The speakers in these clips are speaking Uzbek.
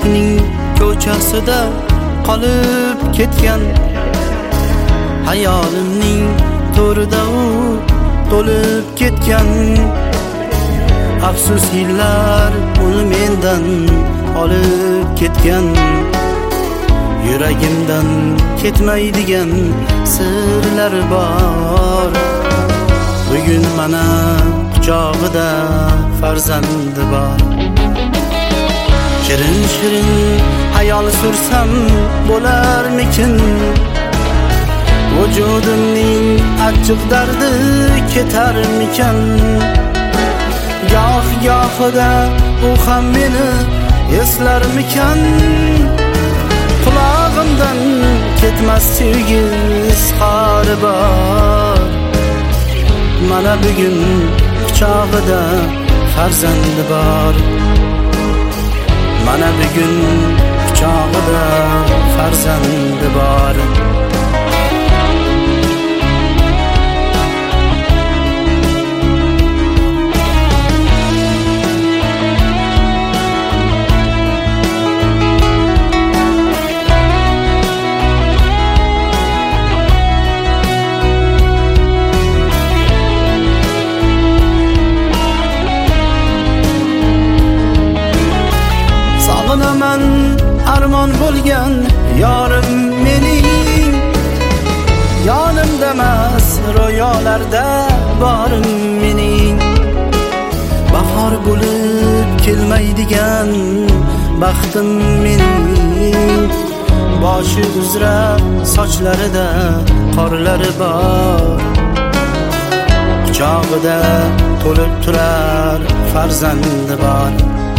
yoshlikning ko'chasida qolib ketgan, hayolimning to'rida u to'lib ketgan. Afsus yillar uni mendan olib ketgan, yuragimdan ketmaydigan sirlar bor. Bugun mana quchog'ida farzandi bor. Shirin shirin hayol sursam bo'larmikin, vujudimning achchiq dardi ketarmikan. Goh-gohida u ham meni eslarmikan, qulog'imdan ketmas sevgi izhori bor. Mana bugun quchog'ida farzandi bor. Mana bugun quchog'ida farzandi bor. Sog'inaman armon bo'lgan yorim mening, yonimda emas ro'yolarda borim mening. Bahor bo'lib kelmaydigan baxtim mening, boshi uzra sochlarida qorlari bor. Quchog'ida to'lib turar farzandi bor.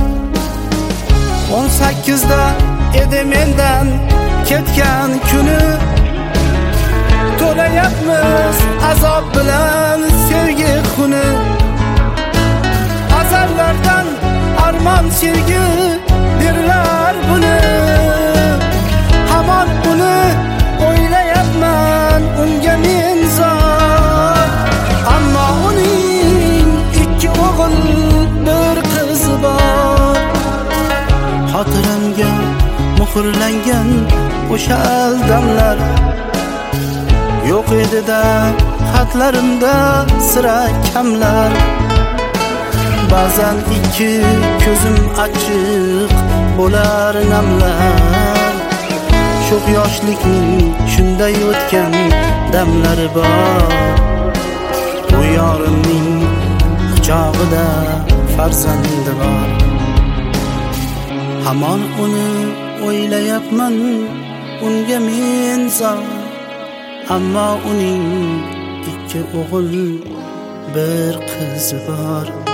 18da edi mendan ketgan kuni, to'layapmiz azob bilan sevgi xuni. Azallardan armon sevgi derlar buni, hamon uni o'ylayapman, unga men zor. Ammo uning 2 o'g'il bir qizi bor. Xotiramga muhrlangan o'sha damlar yo'q edi-da xatlarimda sira kamlar. Ba'zan 2 ko'zim achchiq bo'lar namlar. Sho'x yoshlikning shunday o'tgan damlari bor. Bu yorimning quchog'ida farzandi bor. Hamon uni o'ylayapman, unga men zor. Ammo uning 2 o'g'il bir qizi bor.